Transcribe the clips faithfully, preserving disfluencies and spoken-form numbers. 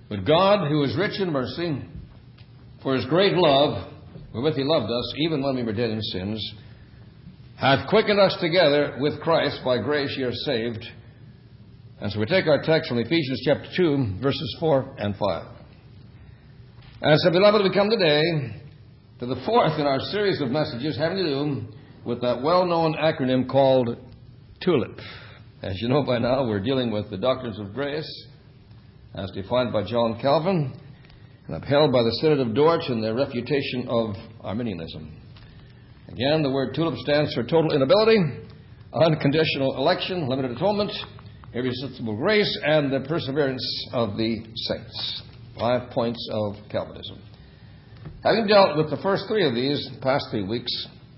But God, who is rich in mercy, for his great love, wherewith he loved us, even when we were dead in sins, hath quickened us together with Christ. By grace ye are saved. And so we take our text from Ephesians chapter two, verses four and five. And so, beloved, we come today to the fourth in our series of messages having to do with that well-known acronym called TULIP. As you know by now, we're dealing with the doctrines of grace as defined by John Calvin and upheld by the Synod of Dort in their refutation of Arminianism. Again, the word TULIP stands for total inability, unconditional election, limited atonement, irresistible grace, and the perseverance of the saints. Five points of Calvinism. Having dealt with the first three of these the past three weeks,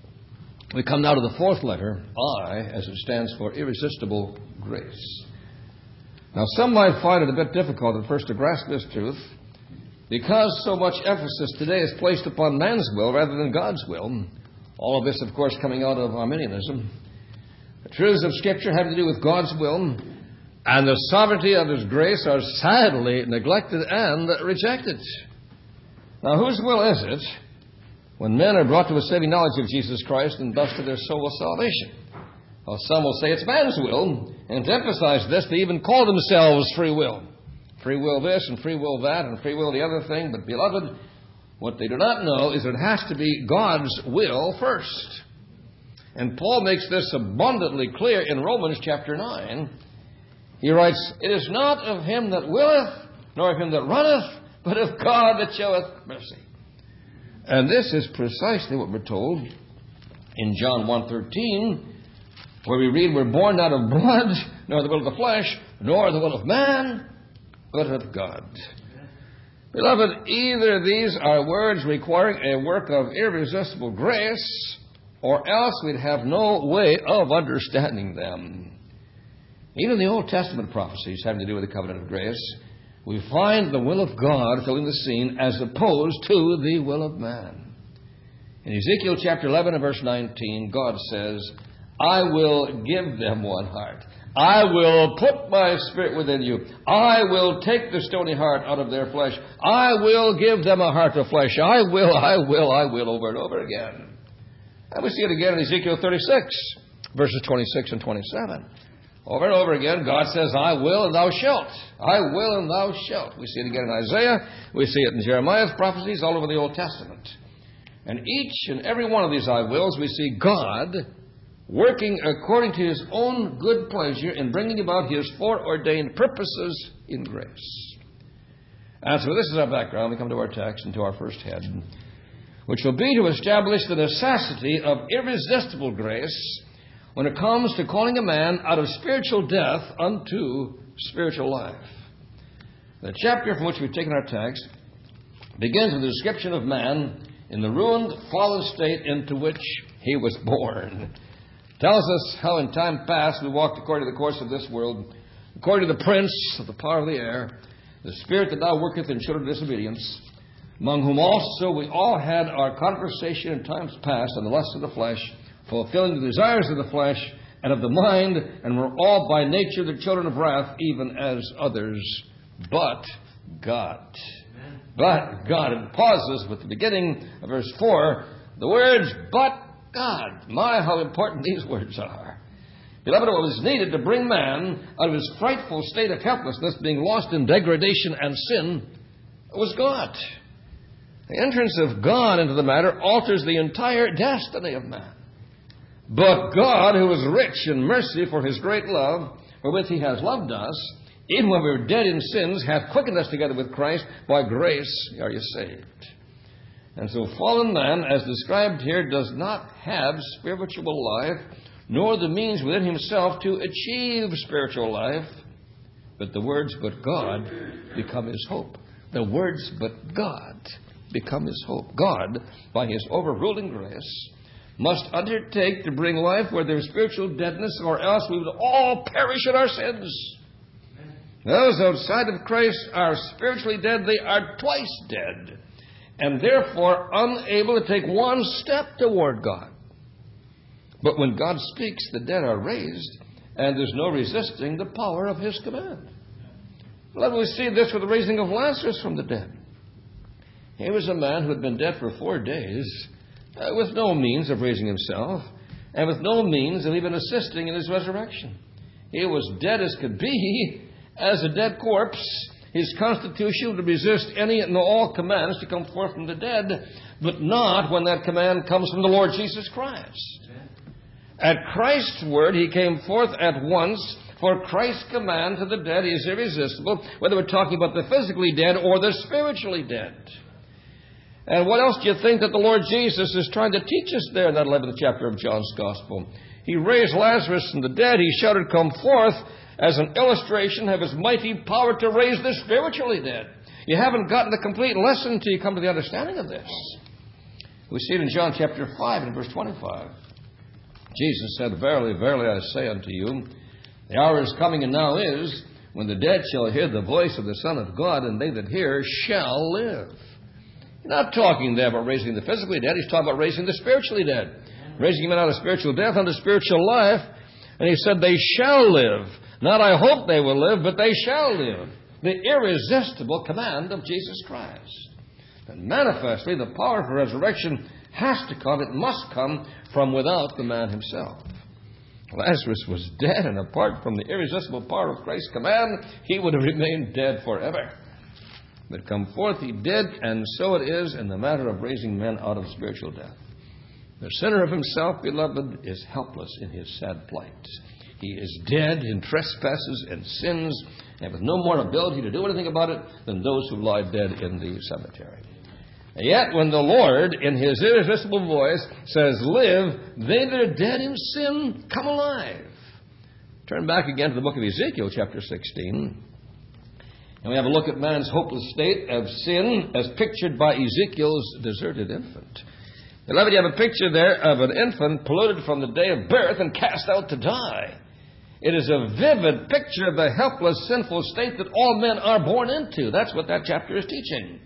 we come now to the fourth letter, I, as it stands for irresistible grace. Now, some might find it a bit difficult at first to grasp this truth because so much emphasis today is placed upon man's will rather than God's will. All of this, of course, coming out of Arminianism. The truths of Scripture having to do with God's will and the sovereignty of His grace are sadly neglected and rejected. Now, whose will is it when men are brought to a saving knowledge of Jesus Christ and thus to their soul of salvation? Well, some will say it's man's will, and to emphasize this, they even call themselves free will. Free will this and free will that and free will the other thing. But, beloved, what they do not know is it has to be God's will first. And Paul makes this abundantly clear in Romans chapter nine. He writes, "It is not of him that willeth, nor of him that runneth, but of God that showeth mercy." And this is precisely what we're told in John one thirteen, where we read, "We're born not of blood, nor the will of the flesh, nor the will of man, but of God." Beloved, either these are words requiring a work of irresistible grace, or else we'd have no way of understanding them. Even the Old Testament prophecies having to do with the covenant of grace, we find the will of God filling the scene as opposed to the will of man. In Ezekiel chapter eleven and verse nineteen, God says, "I will give them one heart. I will put my spirit within you. I will take the stony heart out of their flesh. I will give them a heart of flesh. I will, I will, I will," over and over again. And we see it again in Ezekiel thirty-six, verses twenty-six and twenty-seven. Over and over again, God says, "I will and thou shalt. I will and thou shalt." We see it again in Isaiah. We see it in Jeremiah's prophecies all over the Old Testament. And each and every one of these I wills, we see God working according to His own good pleasure in bringing about His foreordained purposes in grace. And so this is our background. We come to our text and to our first head, which will be to establish the necessity of irresistible grace when it comes to calling a man out of spiritual death unto spiritual life. The chapter from which we've taken our text begins with a description of man in the ruined, fallen state into which he was born. It tells us how in time past we walked according to the course of this world, according to the prince of the power of the air, the spirit that now worketh in children of disobedience, among whom also we all had our conversation in times past on the lusts of the flesh, fulfilling the desires of the flesh and of the mind, and were all by nature the children of wrath, even as others. But God. Amen. But God. It pauses with the beginning of verse four. The words, "but God." My, how important these words are. Beloved, what was needed to bring man out of his frightful state of helplessness, being lost in degradation and sin, was God. The entrance of God into the matter alters the entire destiny of man. But God, who is rich in mercy for His great love, wherewith He has loved us, even when we were dead in sins, hath quickened us together with Christ. By grace are you saved. And so fallen man, as described here, does not have spiritual life, nor the means within himself to achieve spiritual life. But the words, "but God," become his hope. The words, "but God," become his hope. God, by His overruling grace, must undertake to bring life where there is spiritual deadness, or else we would all perish in our sins. Those outside of Christ are spiritually dead. They are twice dead, and therefore unable to take one step toward God. But when God speaks, the dead are raised, and there's no resisting the power of His command. Beloved, we see this with the raising of Lazarus from the dead. He was a man who had been dead for four days, uh, with no means of raising himself, and with no means of even assisting in his resurrection. He was dead as could be, as a dead corpse. His constitution would resist any and all commands to come forth from the dead, but not when that command comes from the Lord Jesus Christ. At Christ's word, he came forth at once, for Christ's command to the dead is irresistible, whether we're talking about the physically dead or the spiritually dead. And what else do you think that the Lord Jesus is trying to teach us there in that eleventh chapter of John's Gospel? He raised Lazarus from the dead. He shouted, "Come forth," as an illustration of his mighty power to raise the spiritually dead. You haven't gotten the complete lesson until you come to the understanding of this. We see it in John chapter five and verse twenty-five. Jesus said, "Verily, verily, I say unto you, the hour is coming, and now is, when the dead shall hear the voice of the Son of God, and they that hear shall live." He's not talking there about raising the physically dead. He's talking about raising the spiritually dead. Raising men out of spiritual death unto spiritual life. And he said, they shall live. Not I hope they will live, but they shall live. The irresistible command of Jesus Christ. And manifestly, the power of resurrection has to come. It must come from without the man himself. Lazarus was dead, and apart from the irresistible power of Christ's command, he would have remained dead forever. But come forth he did, and so it is in the matter of raising men out of spiritual death. The sinner of himself, beloved, is helpless in his sad plight. He is dead in trespasses and sins, and with no more ability to do anything about it than those who lie dead in the cemetery. And yet, when the Lord, in his irresistible voice, says, "Live, they that are dead in sin come alive." Turn back again to the book of Ezekiel, chapter sixteen. And we have a look at man's hopeless state of sin as pictured by Ezekiel's deserted infant. Beloved, you have a picture there of an infant polluted from the day of birth and cast out to die. It is a vivid picture of the helpless, sinful state that all men are born into. That's what that chapter is teaching.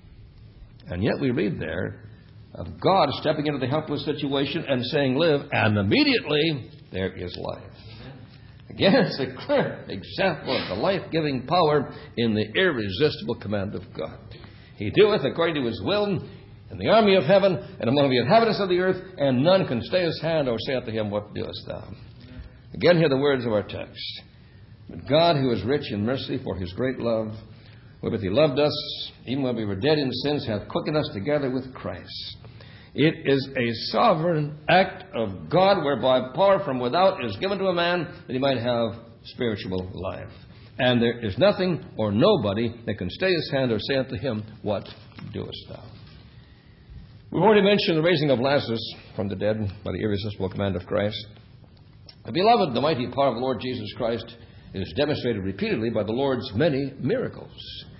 And yet we read there of God stepping into the helpless situation and saying, "Live," and immediately there is life. Again, it's a clear example of the life-giving power in the irresistible command of God. He doeth according to his will in the army of heaven and among the inhabitants of the earth, and none can stay his hand or say unto him, "What doest thou?" Again, hear the words of our text. But God, who is rich in mercy for his great love, wherewith he loved us, even when we were dead in sins, hath quickened us together with Christ. It is a sovereign act of God whereby power from without is given to a man that he might have spiritual life. And there is nothing or nobody that can stay his hand or say unto him, "What doest thou?" We've already mentioned the raising of Lazarus from the dead by the irresistible command of Christ. Beloved, the mighty power of the Lord Jesus Christ is demonstrated repeatedly by the Lord's many miracles.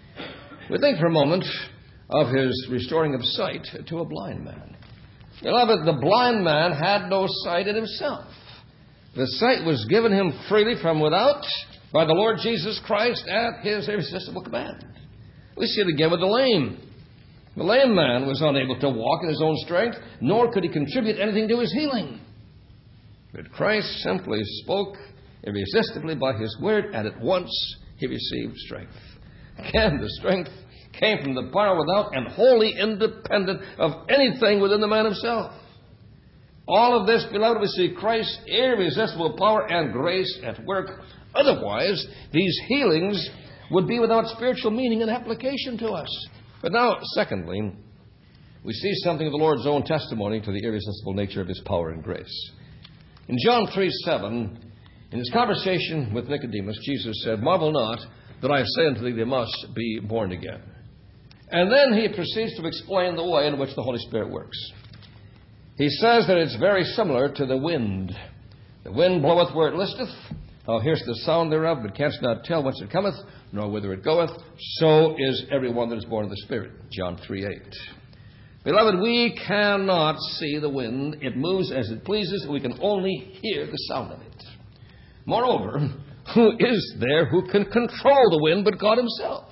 We think for a moment of his restoring of sight to a blind man. Beloved, the blind man had no sight in himself. The sight was given him freely from without by the Lord Jesus Christ at his irresistible command. We see it again with the lame. The lame man was unable to walk in his own strength, nor could he contribute anything to his healing. But Christ simply spoke irresistibly by his word, and at once he received strength. Again, the strength came from the power without and wholly independent of anything within the man himself. All of this, beloved, we see Christ's irresistible power and grace at work. Otherwise, these healings would be without spiritual meaning and application to us. But now, secondly, we see something of the Lord's own testimony to the irresistible nature of his power and grace. In John three seven, in his conversation with Nicodemus, Jesus said, "Marvel not that I say unto thee, they must be born again." And then he proceeds to explain the way in which the Holy Spirit works. He says that it's very similar to the wind. The wind bloweth where it listeth. Thou hearest the sound thereof, but canst not tell whence it cometh, nor whither it goeth. So is every one that is born of the Spirit. John three eight. Beloved, we cannot see the wind. It moves as it pleases. We can only hear the sound of it. Moreover, who is there who can control the wind but God himself?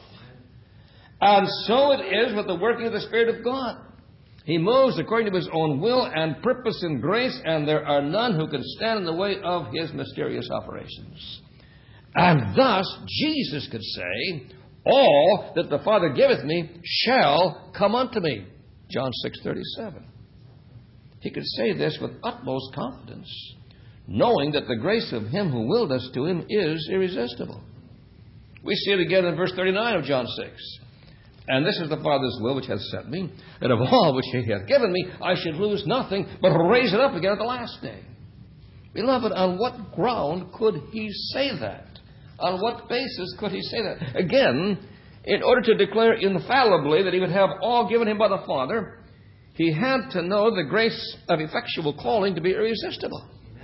And so it is with the working of the Spirit of God. He moves according to his own will and purpose and grace, and there are none who can stand in the way of his mysterious operations. And thus, Jesus could say, All that the Father giveth me shall come unto me. John six thirty-seven. He could say this with utmost confidence, knowing that the grace of him who willed us to him is irresistible. We see it again in verse thirty-nine of John six. And this is the Father's will which hath sent me, that of all which he hath given me, I should lose nothing, but raise it up again at the last day. Beloved, on what ground could he say that? On what basis could he say that? Again, in order to declare infallibly that he would have all given him by the Father, he had to know the grace of effectual calling to be irresistible.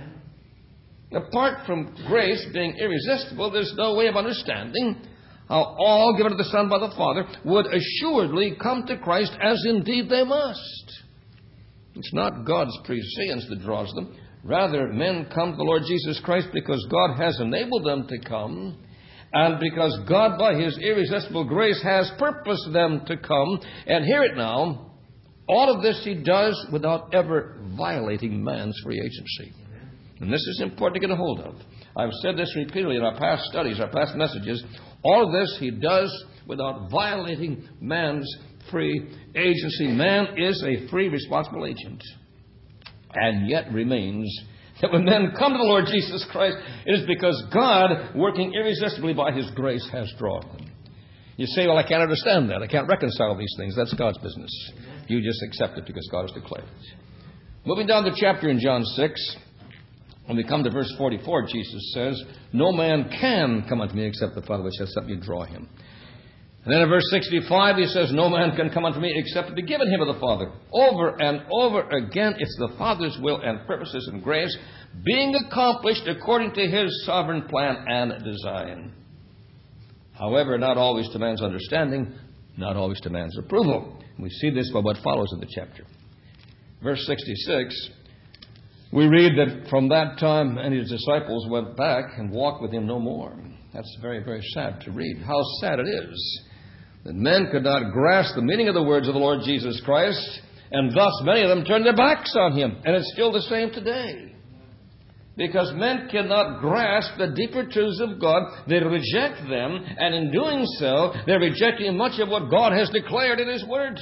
Apart from grace being irresistible, there's no way of understanding how all given to the Son by the Father would assuredly come to Christ, as indeed they must. It's not God's prescience that draws them. Rather, men come to the Lord Jesus Christ because God has enabled them to come, and because God, by his irresistible grace, has purposed them to come. And hear it now, all of this he does without ever violating man's free agency. And this is important to get a hold of. I've said this repeatedly in our past studies, our past messages. All of this he does without violating man's free agency. Man is a free, responsible agent, and yet remains that when men come to the Lord Jesus Christ, it is because God, working irresistibly by his grace, has drawn them. You say, well, I can't understand that. I can't reconcile these things. That's God's business. You just accept it because God has declared it. Moving down the chapter in John six, when we come to verse forty-four, Jesus says, no man can come unto me except the Father which hath sent me draw him. And then in verse sixty-five, he says, no man can come unto me except to be given him of the Father. Over and over again, it's the Father's will and purposes and grace being accomplished according to his sovereign plan and design. However, not always to man's understanding, not always to man's approval. We see this by what follows in the chapter. Verse sixty-six, we read that from that time and his disciples went back and walked with him no more. That's very, very sad to read. How sad it is that men could not grasp the meaning of the words of the Lord Jesus Christ, and thus many of them turned their backs on him. And it's still the same today. Because men cannot grasp the deeper truths of God, they reject them, and in doing so, they're rejecting much of what God has declared in his word.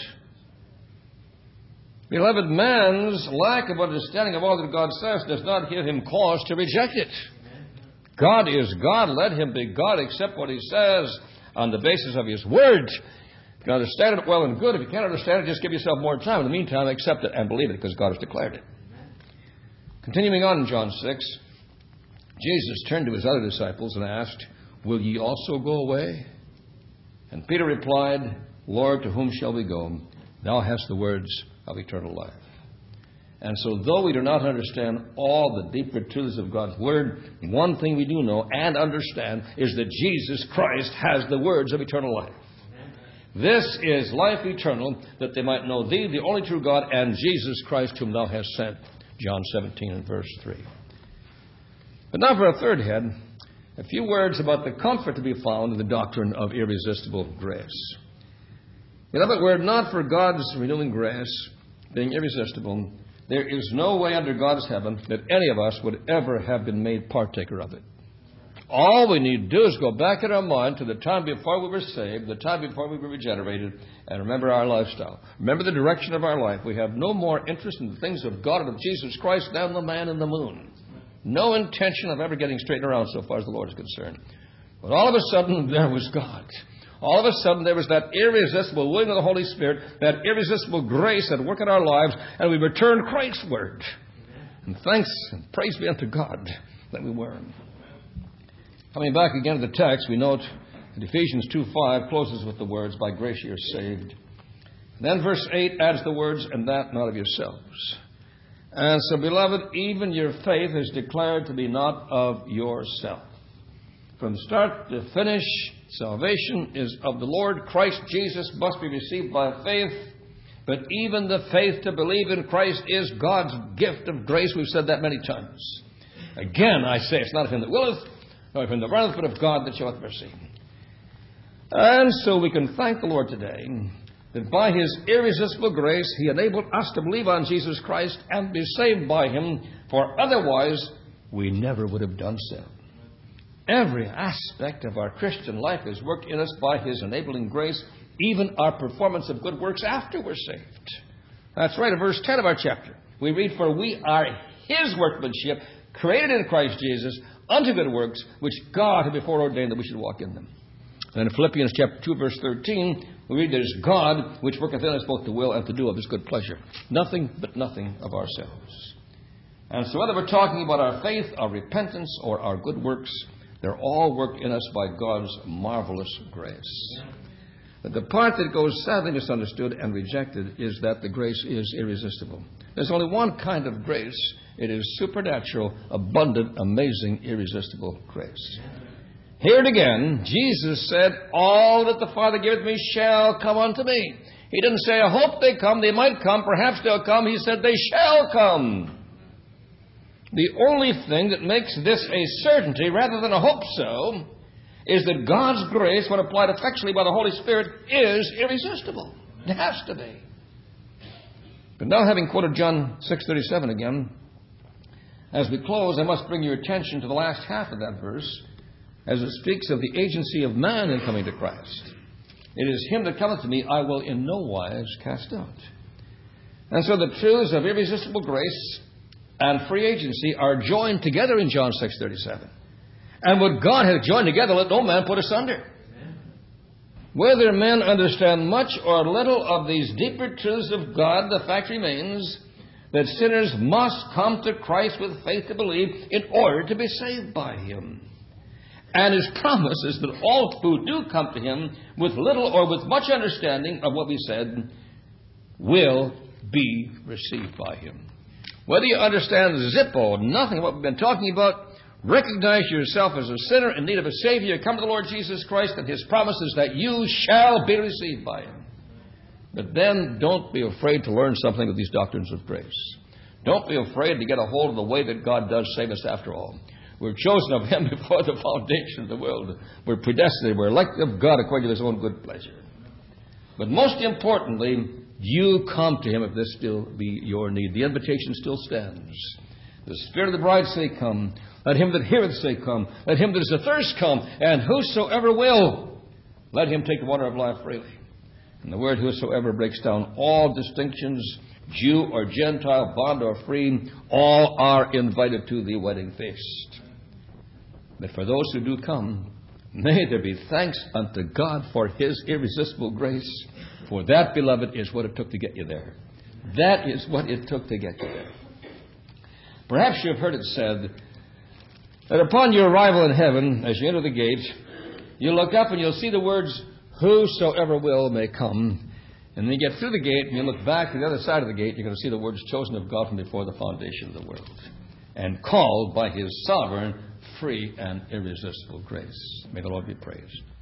Beloved, man's lack of understanding of all that God says does not give him cause to reject it. God is God. Let him be God. Accept what he says on the basis of his word. If you can understand it, well and good. If you can't understand it, just give yourself more time. In the meantime, accept it and believe it because God has declared it. Continuing on in John six, Jesus turned to his other disciples and asked, will ye also go away? And Peter replied, Lord, to whom shall we go? Thou hast the words of eternal life. And so though we do not understand all the deeper truths of God's word, one thing we do know and understand is that Jesus Christ has the words of eternal life. This is life eternal, that they might know thee, the only true God, and Jesus Christ whom thou hast sent. John seventeen and verse three. But now for a third head, a few words about the comfort to be found in the doctrine of irresistible grace. Beloved, were it not for God's renewing grace being irresistible, there is no way under God's heaven that any of us would ever have been made partaker of it. All we need to do is go back in our mind to the time before we were saved, the time before we were regenerated, and remember our lifestyle. Remember the direction of our life. We have no more interest in the things of God and of Jesus Christ than the man in the moon. No intention of ever getting straightened around so far as the Lord is concerned. But all of a sudden, there was God. All of a sudden, there was that irresistible willing of the Holy Spirit, that irresistible grace at work in our lives, and we returned Christ's word. And thanks and praise be unto God that we were. Coming back again to the text, we note that Ephesians two five closes with the words, by grace you are saved. And then verse eight adds the words, and that not of yourselves. And so, beloved, even your faith is declared to be not of yourself. From start to finish, salvation is of the Lord. Christ Jesus must be received by faith. But even the faith to believe in Christ is God's gift of grace. We've said that many times. Again, I say, it's not of him that willeth, nor of him that runneth, but of God that showeth mercy. And so we can thank the Lord today that by his irresistible grace, he enabled us to believe on Jesus Christ and be saved by him, for otherwise we never would have done so. Every aspect of our Christian life is worked in us by His enabling grace, even our performance of good works after we're saved. That's right, in verse ten of our chapter. We read, "For we are His workmanship, created in Christ Jesus, unto good works, which God had before ordained that we should walk in them." And in Philippians chapter two, verse thirteen, we read, "It is God which worketh in us both to will and to do of His good pleasure." Nothing but nothing of ourselves. And so whether we're talking about our faith, our repentance, or our good works, they're all worked in us by God's marvelous grace. But the part that goes sadly misunderstood and rejected is that the grace is irresistible. There's only one kind of grace. It is supernatural, abundant, amazing, irresistible grace. Here it again, Jesus said, "All that the Father giveth me shall come unto me." He didn't say, "I hope they come, they might come, perhaps they'll come." He said, "They shall come." The only thing that makes this a certainty rather than a hope so is that God's grace, when applied effectually by the Holy Spirit, is irresistible. It has to be. But now, having quoted John six thirty-seven again, as we close, I must bring your attention to the last half of that verse, as it speaks of the agency of man in coming to Christ. "It is him that cometh to me, I will in no wise cast out." And so the truths of irresistible grace and free agency are joined together in John six thirty-seven. And what God hath joined together, let no man put asunder. Amen. Whether men understand much or little of these deeper truths of God, the fact remains that sinners must come to Christ with faith to believe in order to be saved by Him. And His promise is that all who do come to Him with little or with much understanding of what we said will be received by Him. Whether you understand zippo, nothing of what we've been talking about, recognize yourself as a sinner in need of a Savior, come to the Lord Jesus Christ, and His promise is that you shall be received by Him. But then don't be afraid to learn something of these doctrines of grace. Don't be afraid to get a hold of the way that God does save us after all. We're chosen of Him before the foundation of the world. We're predestinated. We're elect of God according to His own good pleasure. But most importantly, you come to Him if this still be your need. The invitation still stands. The Spirit of the bride say, "Come." Let him that heareth say, "Come." Let him that is athirst come. And whosoever will, let him take the water of life freely. And the word whosoever breaks down all distinctions, Jew or Gentile, bond or free, all are invited to the wedding feast. But for those who do come, may there be thanks unto God for His irresistible grace. For that, beloved, is what it took to get you there. That is what it took to get you there. Perhaps you have heard it said that upon your arrival in heaven, as you enter the gate, you look up and you'll see the words, "Whosoever will may come." And then you get through the gate and you look back to the other side of the gate, you're going to see the words, "Chosen of God from before the foundation of the world, and called by His sovereign, free, and irresistible grace." May the Lord be praised.